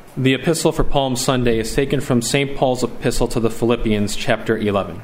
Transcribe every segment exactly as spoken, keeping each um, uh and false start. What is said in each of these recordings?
The epistle for Palm Sunday is taken from Saint Paul's epistle to the Philippians, chapter eleven.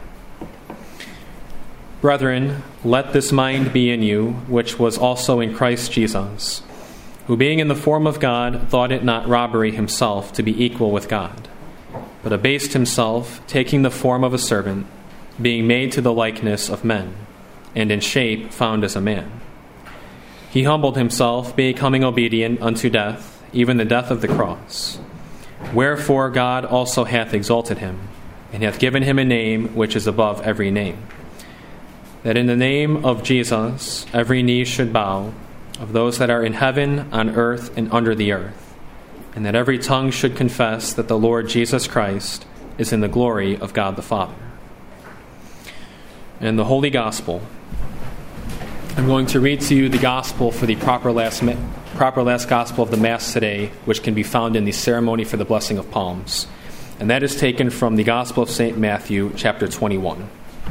Brethren, let this mind be in you, which was also in Christ Jesus, who being in the form of God, thought it not robbery himself to be equal with God, but abased himself, taking the form of a servant, being made to the likeness of men, and in shape found as a man. He humbled himself, becoming obedient unto death, even the death of the cross. Wherefore God also hath exalted him, and hath given him a name which is above every name, that in the name of Jesus every knee should bow, of those that are in heaven, on earth, and under the earth, and that every tongue should confess that the Lord Jesus Christ is in the glory of God the Father. And the Holy Gospel. I'm going to read to you the Gospel for the proper last proper last Gospel of the Mass today, which can be found in the ceremony for the blessing of palms. And that is taken from the Gospel of Saint Matthew, chapter twenty-one.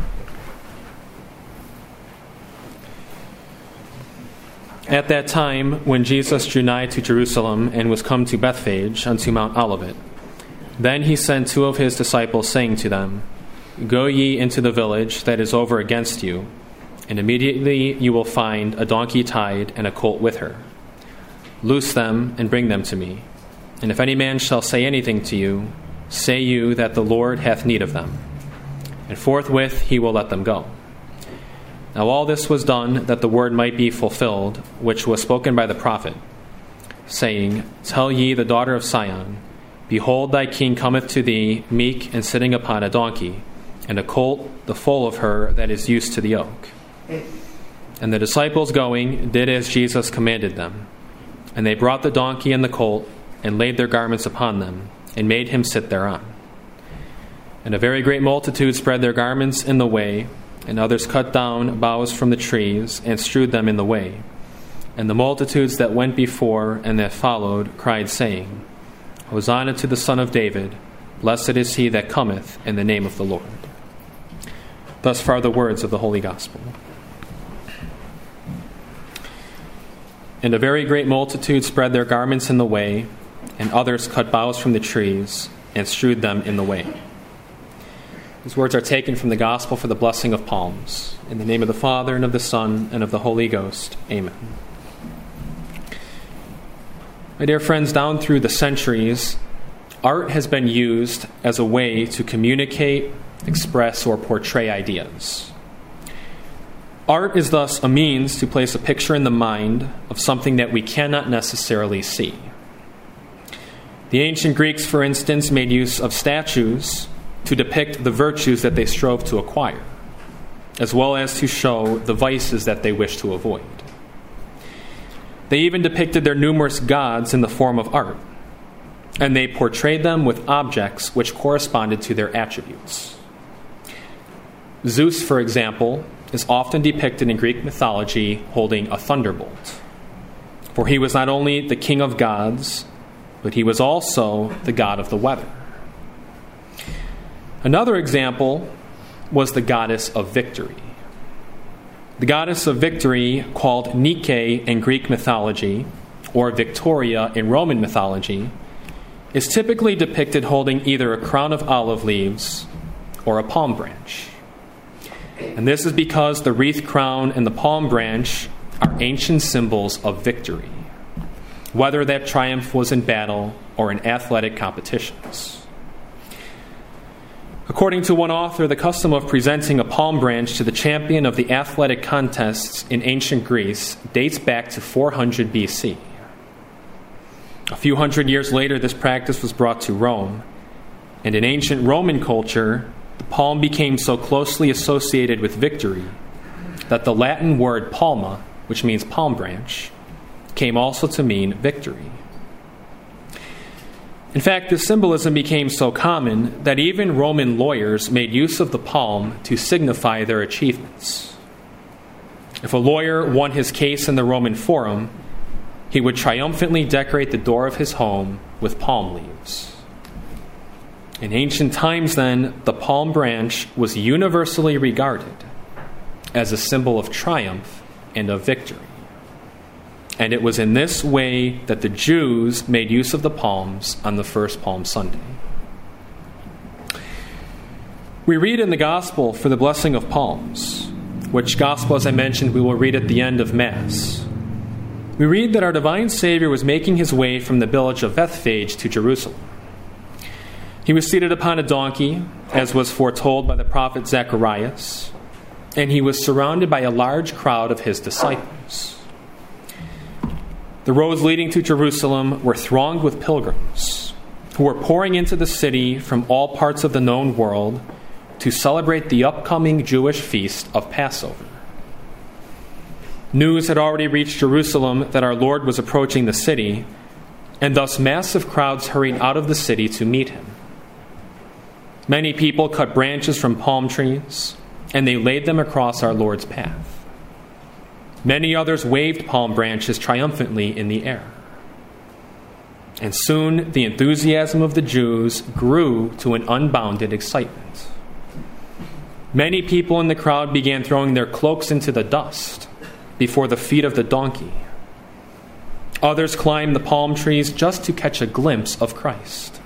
At that time, when Jesus drew nigh to Jerusalem and was come to Bethphage unto Mount Olivet, then he sent two of his disciples, saying to them, Go ye into the village that is over against you, and immediately you will find a donkey tied and a colt with her. Loose them and bring them to me. And if any man shall say anything to you, say you that the Lord hath need of them. And forthwith he will let them go. Now all this was done that the word might be fulfilled, which was spoken by the prophet, saying, Tell ye the daughter of Sion, Behold, thy king cometh to thee, meek and sitting upon a donkey, and a colt, the foal of her that is used to the yoke. And the disciples going did as Jesus commanded them. And they brought the donkey and the colt, and laid their garments upon them, and made him sit thereon. And a very great multitude spread their garments in the way, and others cut down boughs from the trees, and strewed them in the way. And the multitudes that went before and that followed cried, saying, Hosanna to the Son of David, blessed is he that cometh in the name of the Lord. Thus far the words of the Holy Gospel. And a very great multitude spread their garments in the way, and others cut boughs from the trees, and strewed them in the way. These words are taken from the Gospel for the blessing of palms. In the name of the Father, and of the Son, and of the Holy Ghost. Amen. My dear friends, down through the centuries, art has been used as a way to communicate, express, or portray ideas. Art is thus a means to place a picture in the mind of something that we cannot necessarily see. The ancient Greeks, for instance, made use of statues to depict the virtues that they strove to acquire, as well as to show the vices that they wished to avoid. They even depicted their numerous gods in the form of art, and they portrayed them with objects which corresponded to their attributes. Zeus, for example, is often depicted in Greek mythology holding a thunderbolt, for he was not only the king of gods, but he was also the god of the weather. Another example was the goddess of victory. The goddess of victory, called Nike in Greek mythology, or Victoria in Roman mythology, is typically depicted holding either a crown of olive leaves or a palm branch. And this is because the wreath crown and the palm branch are ancient symbols of victory, whether that triumph was in battle or in athletic competitions. According to one author, the custom of presenting a palm branch to the champion of the athletic contests in ancient Greece dates back to four hundred B C. A few hundred years later, this practice was brought to Rome, and in ancient Roman culture, the palm became so closely associated with victory that the Latin word palma, which means palm branch, came also to mean victory. In fact, this symbolism became so common that even Roman lawyers made use of the palm to signify their achievements. If a lawyer won his case in the Roman Forum, he would triumphantly decorate the door of his home with palm leaves. In ancient times, then, the palm branch was universally regarded as a symbol of triumph and of victory. And it was in this way that the Jews made use of the palms on the first Palm Sunday. We read in the Gospel for the blessing of palms, which Gospel, as I mentioned, we will read at the end of Mass. We read that our divine Savior was making his way from the village of Bethphage to Jerusalem. He was seated upon a donkey, as was foretold by the prophet Zacharias, and he was surrounded by a large crowd of his disciples. The roads leading to Jerusalem were thronged with pilgrims who were pouring into the city from all parts of the known world to celebrate the upcoming Jewish feast of Passover. News had already reached Jerusalem that our Lord was approaching the city, and thus massive crowds hurried out of the city to meet him. Many people cut branches from palm trees, and they laid them across our Lord's path. Many others waved palm branches triumphantly in the air. And soon the enthusiasm of the Jews grew to an unbounded excitement. Many people in the crowd began throwing their cloaks into the dust before the feet of the donkey. Others climbed the palm trees just to catch a glimpse of Christ.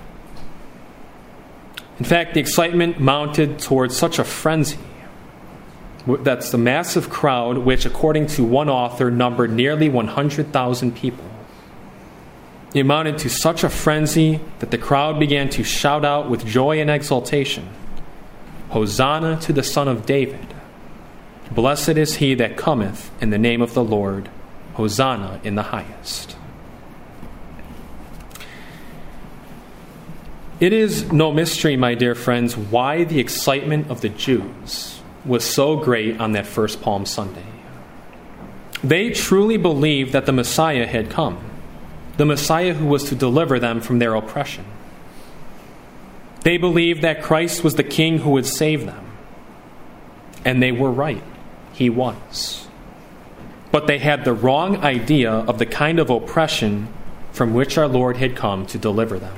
In fact, the excitement mounted towards such a frenzy. That's the massive crowd, which, according to one author, numbered nearly one hundred thousand people. It amounted to such a frenzy that the crowd began to shout out with joy and exultation, "Hosanna to the Son of David! Blessed is he that cometh in the name of the Lord! Hosanna in the highest!" It is no mystery, my dear friends, why the excitement of the Jews was so great on that first Palm Sunday. They truly believed that the Messiah had come, the Messiah who was to deliver them from their oppression. They believed that Christ was the King who would save them. And they were right. He was. But they had the wrong idea of the kind of oppression from which our Lord had come to deliver them.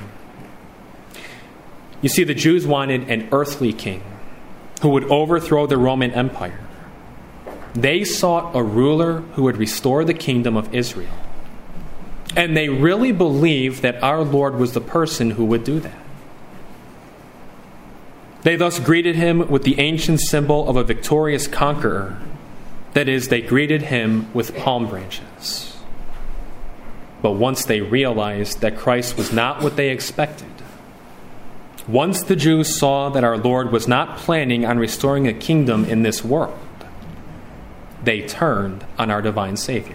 You see, the Jews wanted an earthly king who would overthrow the Roman Empire. They sought a ruler who would restore the kingdom of Israel. And they really believed that our Lord was the person who would do that. They thus greeted him with the ancient symbol of a victorious conqueror. That is, they greeted him with palm branches. But once they realized that Christ was not what they expected, once the Jews saw that our Lord was not planning on restoring a kingdom in this world, they turned on our divine Savior.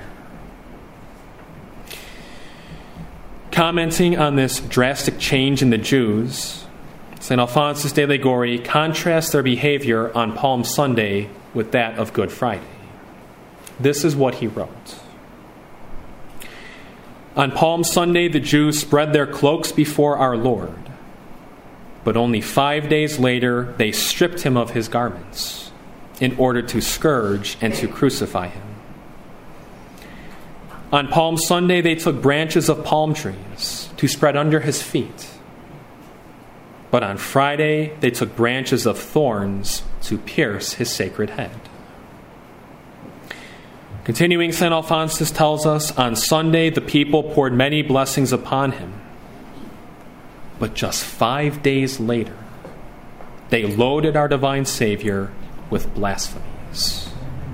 Commenting on this drastic change in the Jews, Saint Alphonsus de Liguori contrasts their behavior on Palm Sunday with that of Good Friday. This is what he wrote. On Palm Sunday, the Jews spread their cloaks before our Lord. But only five days later, they stripped him of his garments in order to scourge and to crucify him. On Palm Sunday, they took branches of palm trees to spread under his feet. But on Friday, they took branches of thorns to pierce his sacred head. Continuing, Saint Alphonsus tells us, on Sunday, the people poured many blessings upon him. But just five days later, they loaded our divine Savior with blasphemies.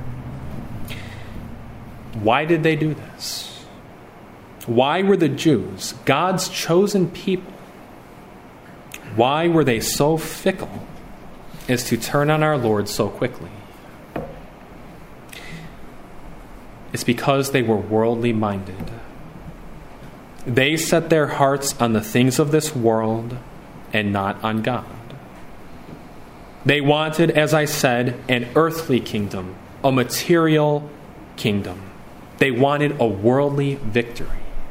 Why did they do this? Why were the Jews, God's chosen people, why were they so fickle as to turn on our Lord so quickly? It's because they were worldly minded. They set their hearts on the things of this world and not on God. They wanted, as I said, an earthly kingdom, a material kingdom. They wanted a worldly victory.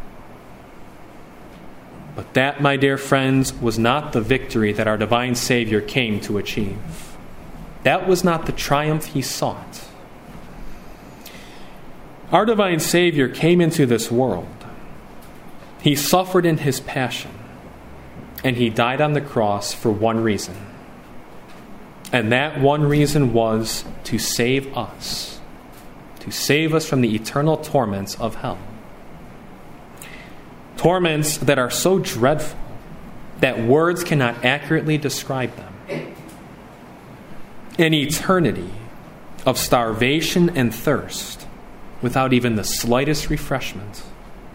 But that, my dear friends, was not the victory that our divine Savior came to achieve. That was not the triumph he sought. Our divine Savior came into this world. He suffered in his passion, and he died on the cross for one reason. And that one reason was to save us, to save us from the eternal torments of hell. torments that are so dreadful that words cannot accurately describe them. An eternity of starvation and thirst without even the slightest refreshment.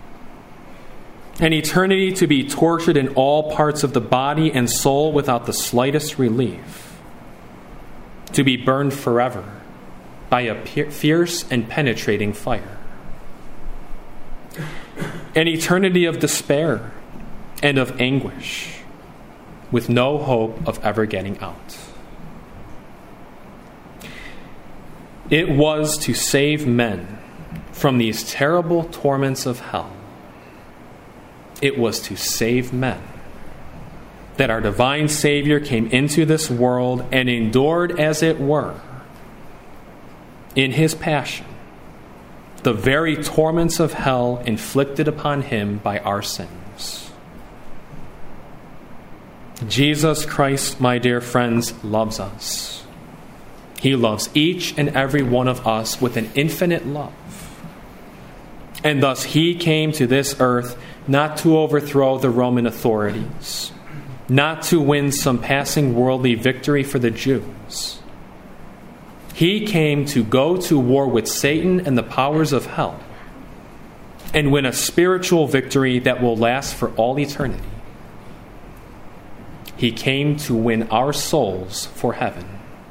An eternity to be tortured in all parts of the body and soul without the slightest relief. To be burned forever by a fierce and penetrating fire. An eternity of despair and of anguish with no hope of ever getting out. It was to save men from these terrible torments of hell. It was to save men that our divine Savior came into this world and endured, as it were, in his passion, the very torments of hell inflicted upon him by our sins. Jesus Christ, my dear friends, loves us. He loves each and every one of us with an infinite love. And thus he came to this earth not to overthrow the Roman authorities, not to win some passing worldly victory for the Jews. He came to go to war with Satan and the powers of hell and win a spiritual victory that will last for all eternity. He came to win our souls for heaven.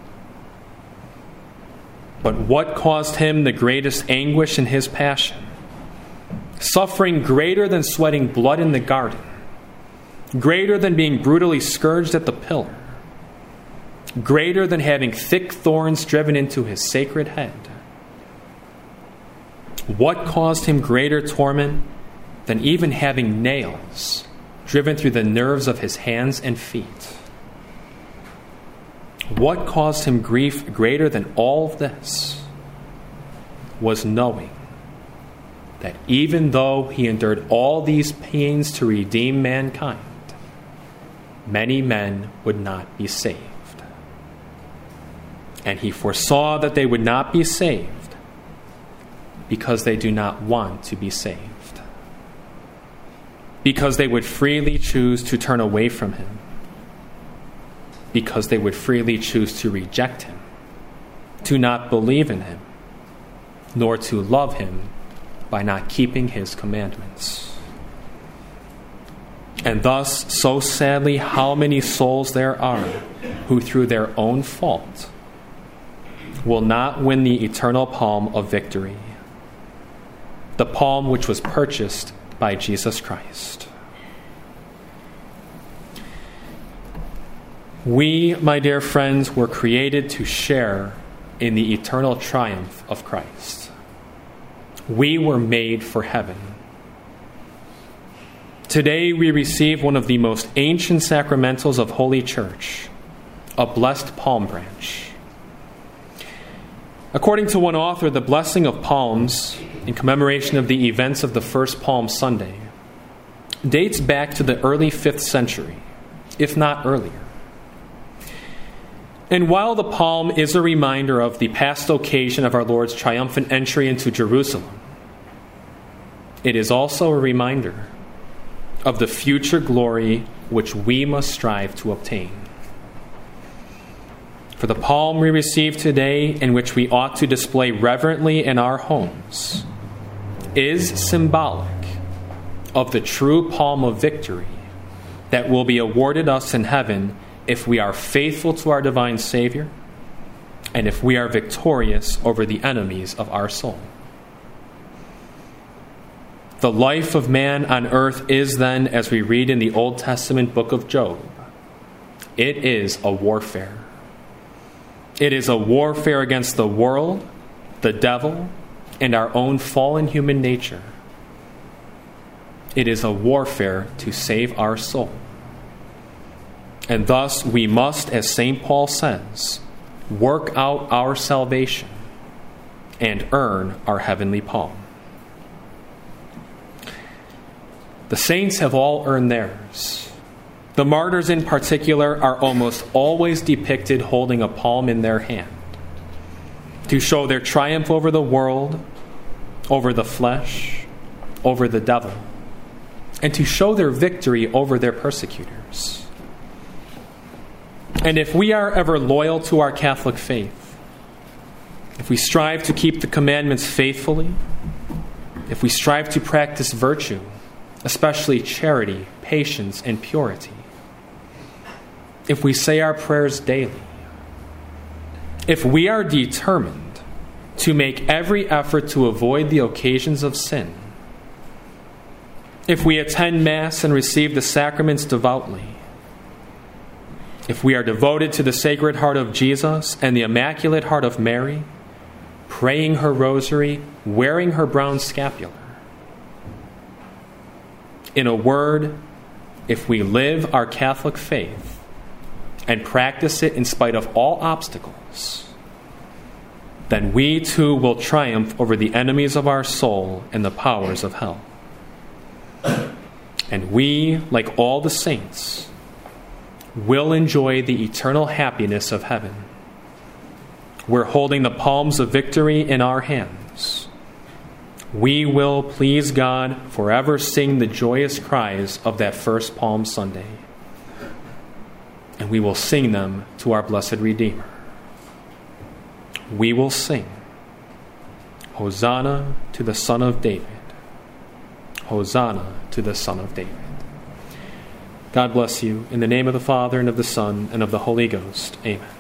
But what caused him the greatest anguish in his passion? Suffering greater than sweating blood in the garden, greater than being brutally scourged at the pillar, greater than having thick thorns driven into his sacred head. What caused him greater torment than even having nails driven through the nerves of his hands and feet? What caused him grief greater than all of this was knowing that even though he endured all these pains to redeem mankind, many men would not be saved. And he foresaw that they would not be saved because they do not want to be saved, because they would freely choose to turn away from him, because they would freely choose to reject him, to not believe in him, nor to love him by not keeping his commandments. And thus, so sadly, how many souls there are who through their own fault will not win the eternal palm of victory, the palm which was purchased by Jesus Christ. We, my dear friends, were created to share in the eternal triumph of Christ. We were made for heaven. Today we receive one of the most ancient sacramentals of Holy Church, a blessed palm branch. According to one author, the blessing of palms, in commemoration of the events of the first Palm Sunday, dates back to the early fifth century, if not earlier. And while the palm is a reminder of the past occasion of our Lord's triumphant entry into Jerusalem, it is also a reminder of the future glory which we must strive to obtain. For the palm we receive today, and which we ought to display reverently in our homes, is symbolic of the true palm of victory that will be awarded us in heaven if we are faithful to our divine Savior and if we are victorious over the enemies of our soul. The life of man on earth is then, as we read in the Old Testament book of Job, it is a warfare. It is a warfare against the world, the devil, and our own fallen human nature. It is a warfare to save our soul. And thus we must, as Saint Paul says, work out our salvation and earn our heavenly palm. The saints have all earned theirs. The martyrs in particular are almost always depicted holding a palm in their hand to show their triumph over the world, over the flesh, over the devil, and to show their victory over their persecutors. And if we are ever loyal to our Catholic faith, if we strive to keep the commandments faithfully, if we strive to practice virtue, especially charity, patience, and purity, if we say our prayers daily, if we are determined to make every effort to avoid the occasions of sin, if we attend Mass and receive the sacraments devoutly, if we are devoted to the Sacred Heart of Jesus and the Immaculate Heart of Mary, praying her rosary, wearing her brown scapular, in a word, if we live our Catholic faith and practice it in spite of all obstacles, then we too will triumph over the enemies of our soul and the powers of hell. And we, like all the saints, will enjoy the eternal happiness of heaven. We're holding the palms of victory in our hands. We will, please God, forever sing the joyous cries of that first Palm Sunday. And we will sing them to our blessed Redeemer. We will sing, Hosanna to the Son of David. Hosanna to the Son of David. God bless you. In the name of the Father, and of the Son, and of the Holy Ghost. Amen.